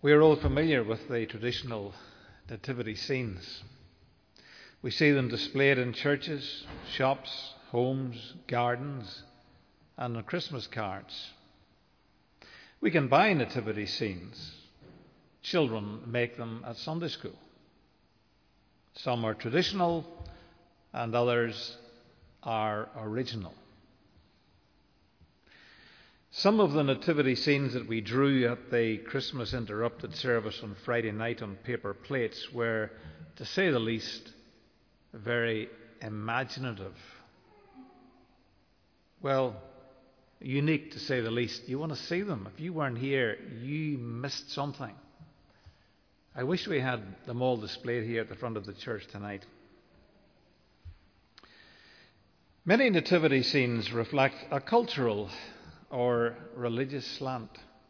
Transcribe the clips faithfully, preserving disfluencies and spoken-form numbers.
We are all familiar with the traditional nativity scenes. We see them displayed in churches, shops, homes, gardens, and on Christmas cards. We can buy nativity scenes. Children make them at Sunday school. Some are traditional and others are original. Some of the nativity scenes that we drew at the Christmas Interrupted service on Friday night on paper plates were, to say the least, very imaginative. Well, unique to say the least. You want to see them. If you weren't here, you missed something. I wish we had them all displayed here at the front of the church tonight. Many nativity scenes reflect a cultural or religious slant.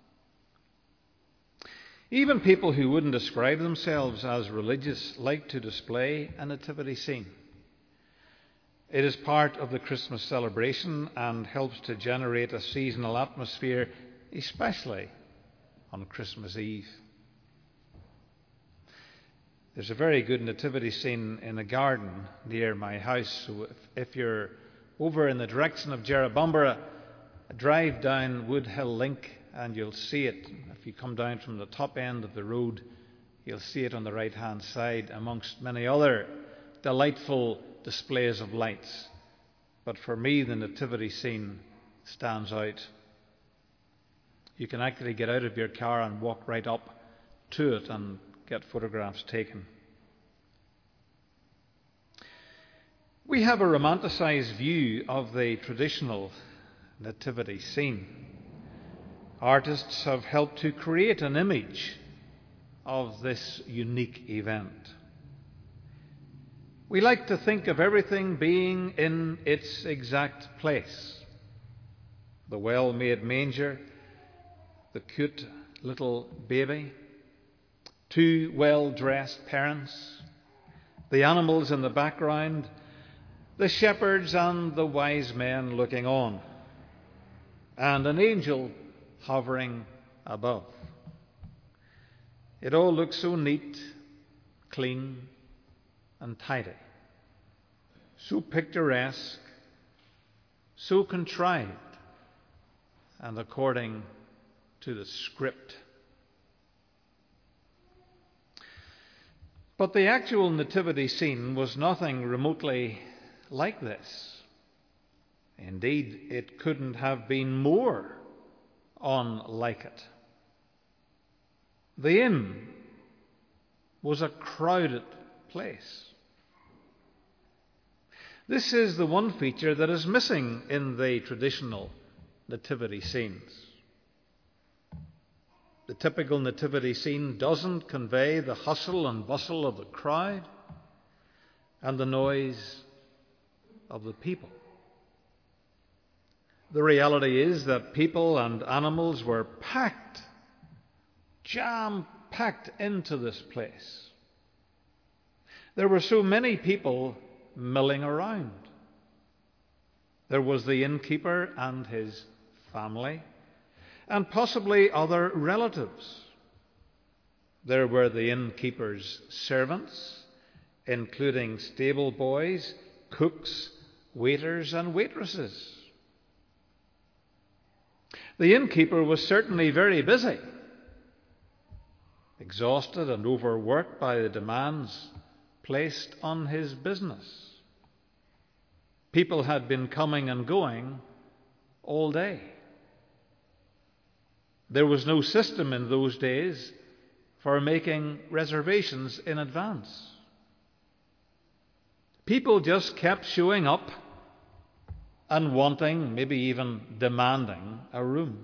Even people who wouldn't describe themselves as religious like to display a nativity scene. It is part of the Christmas celebration and helps to generate a seasonal atmosphere, especially on Christmas Eve. There's a very good nativity scene in a garden near my house. So if, if you're over in the direction of Jerrabomberra, drive down Woodhill Link and you'll see it. If you come down from the top end of the road, you'll see it on the right-hand side amongst many other delightful displays of lights. But for me, the nativity scene stands out. You can actually get out of your car and walk right up to it and get photographs taken. We have a romanticized view of the traditional nativity scene. Artists have helped to create an image of this unique event. We like to think of everything being in its exact place. The well-made manger, the cute little baby, two well-dressed parents, the animals in the background, the shepherds and the wise men looking on, and an angel hovering above. It all looks so neat, clean, and tidy, so picturesque, so contrived, and according to the script. But the actual nativity scene was nothing remotely like this. Indeed, it couldn't have been more unlike it. The inn was a crowded place. This is the one feature that is missing in the traditional nativity scenes. The typical nativity scene doesn't convey the hustle and bustle of the crowd and the noise of the people. The reality is that people and animals were packed, jam-packed into this place. There were so many people milling around. There was the innkeeper and his family, and possibly other relatives. There were the innkeeper's servants, including stable boys, cooks, waiters, and waitresses. The innkeeper was certainly very busy, exhausted and overworked by the demands placed on his business. People had been coming and going all day. There was no system in those days for making reservations in advance. People just kept showing up and wanting, maybe even demanding, a room.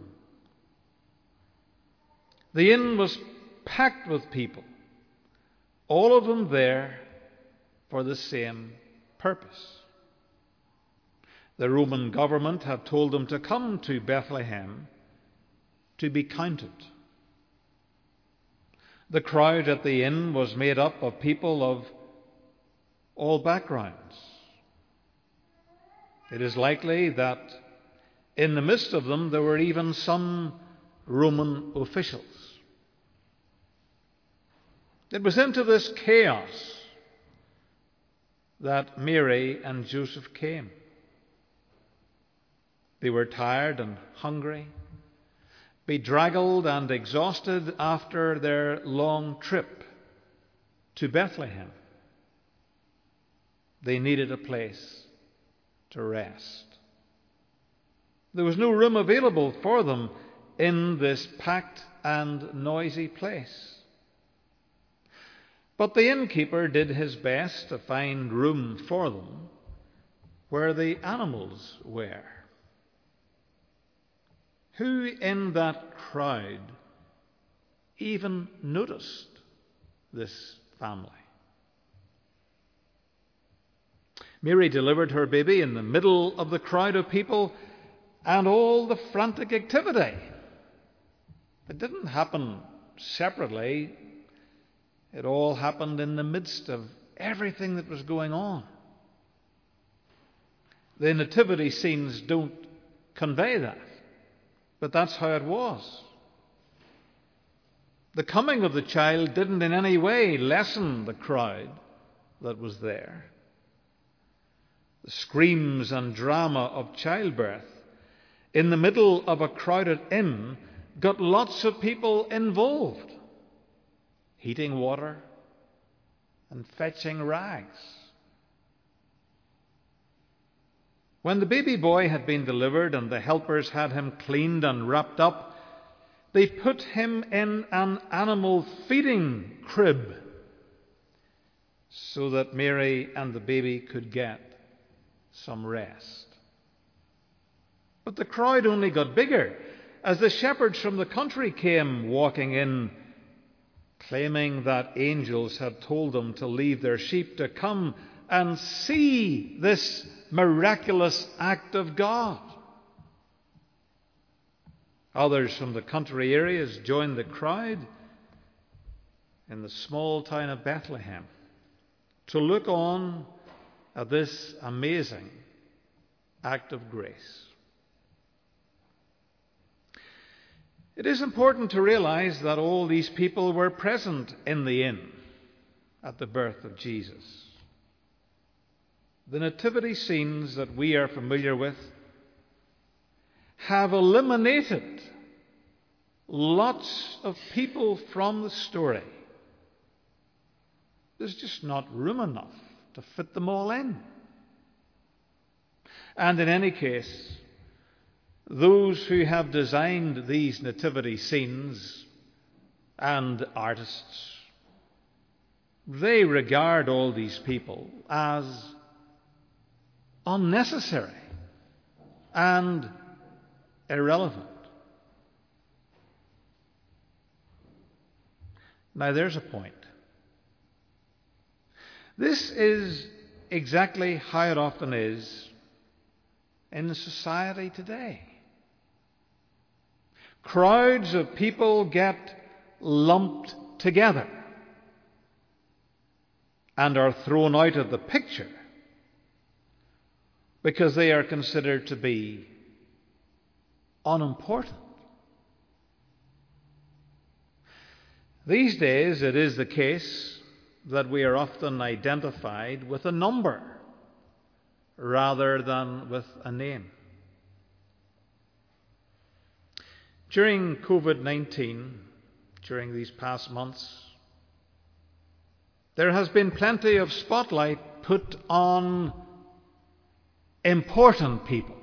The inn was packed with people, all of them there for the same purpose. The Roman government had told them to come to Bethlehem to be counted. The crowd at the inn was made up of people of all backgrounds. It is likely that in the midst of them there were even some Roman officials. It was into this chaos that Mary and Joseph came. They were tired and hungry, bedraggled and exhausted after their long trip to Bethlehem. They needed a place to rest. There was no room available for them in this packed and noisy place. But the innkeeper did his best to find room for them where the animals were. Who in that crowd even noticed this family? Mary delivered her baby in the middle of the crowd of people and all the frantic activity. It didn't happen separately. It all happened in the midst of everything that was going on. The nativity scenes don't convey that, but that's how it was. The coming of the child didn't in any way lessen the crowd that was there. The screams and drama of childbirth in the middle of a crowded inn got lots of people involved, heating water and fetching rags. When the baby boy had been delivered and the helpers had him cleaned and wrapped up, they put him in an animal feeding crib so that Mary and the baby could get some rest. But the crowd only got bigger as the shepherds from the country came walking in, claiming that angels had told them to leave their sheep to come and see this miraculous act of God. Others from the country areas joined the crowd in the small town of Bethlehem to look on at this amazing act of grace. It is important to realize that all these people were present in the inn at the birth of Jesus. The nativity scenes that we are familiar with have eliminated lots of people from the story. There's just not room enough to fit them all in. And in any case, those who have designed these nativity scenes and artists, they regard all these people as unnecessary and irrelevant. Now there's a point. This is exactly how it often is in society today. Crowds of people get lumped together and are thrown out of the picture because they are considered to be unimportant. These days it is the case that we are often identified with a number rather than with a name. During covid nineteen, during these past months, there has been plenty of spotlight put on important people.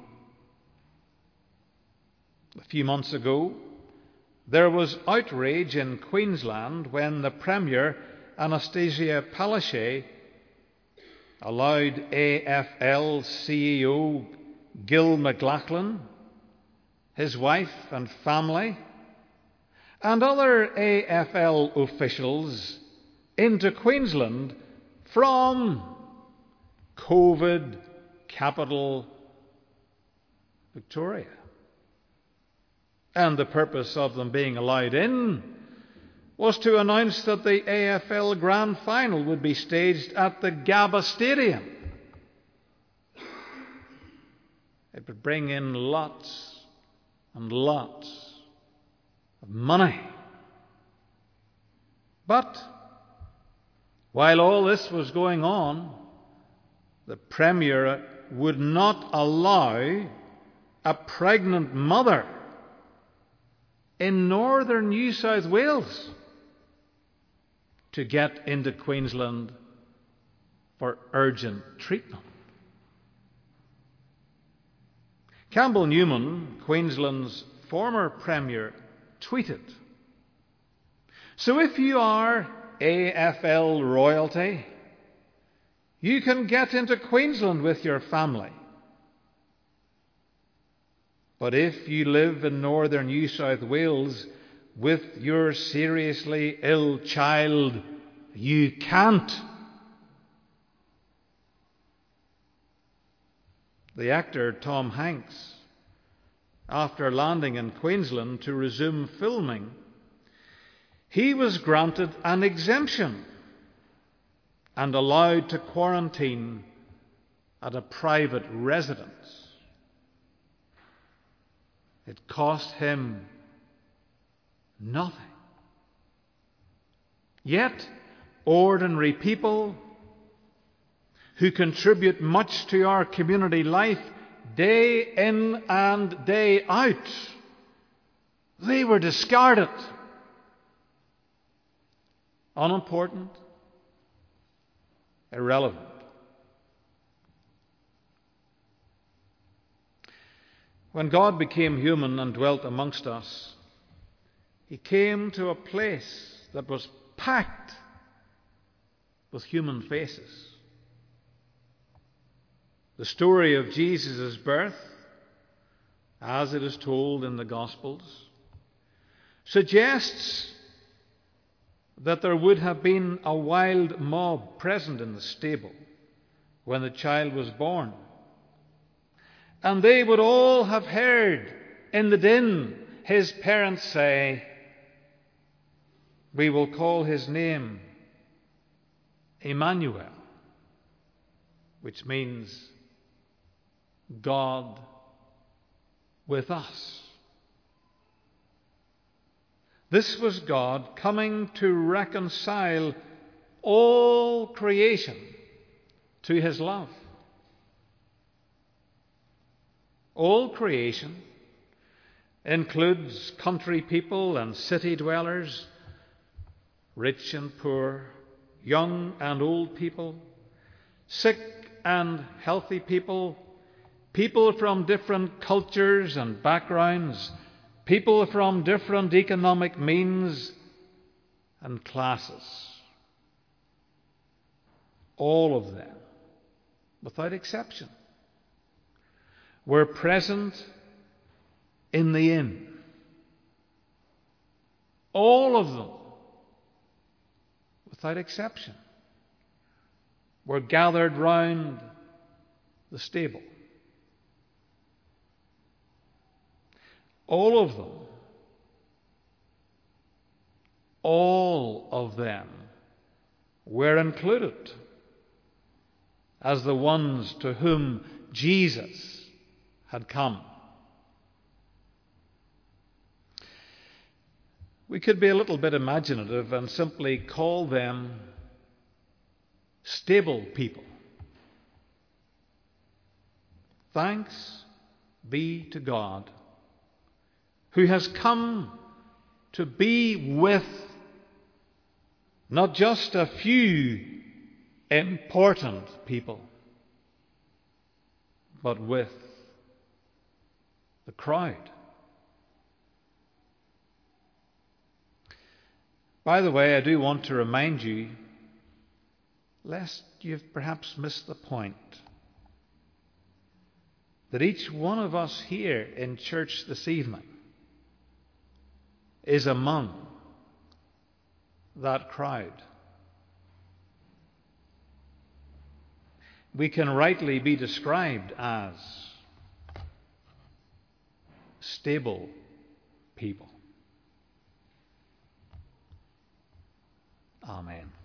A few months ago, there was outrage in Queensland when the Premier, Anastasia Palaszczuk, allowed A F L C E O Gil McLachlan, his wife and family, and other A F L officials into Queensland from COVID capital Victoria. And the purpose of them being allowed in was to announce that the A F L Grand Final would be staged at the Gabba Stadium. It would bring in lots and lots of money. But While all this was going on, the Premier would not allow a pregnant mother in northern New South Wales to get into Queensland for urgent treatment. Campbell Newman, Queensland's former Premier, tweeted, "So if you are A F L royalty, you can get into Queensland with your family. But if you live in northern New South Wales with your seriously ill child, you can't." The actor Tom Hanks, after landing in Queensland to resume filming, he was granted an exemption and allowed to quarantine at a private residence. It cost him nothing. Yet, ordinary people who contribute much to our community life day in and day out, they were discarded. Unimportant, irrelevant. When God became human and dwelt amongst us, he came to a place that was packed with human faces. The story of Jesus' birth, as it is told in the Gospels, suggests that there would have been a wild mob present in the stable when the child was born. And they would all have heard in the din his parents say, "We will call his name Emmanuel," which means God with us. This was God coming to reconcile all creation to his love. All creation includes country people and city dwellers, rich and poor, young and old people, sick and healthy people, people from different cultures and backgrounds, people from different economic means and classes. All of them, without exception, were present in the inn. All of them, without exception, were gathered round the stable. All of them, all of them were included as the ones to whom Jesus had come. We could be a little bit imaginative and simply call them stable people. Thanks be to God, who has come to be with not just a few important people, but with the crowd. By the way, I do want to remind you, lest you've perhaps missed the point, that each one of us here in church this evening is among that crowd. We can rightly be described as stable people. Amen.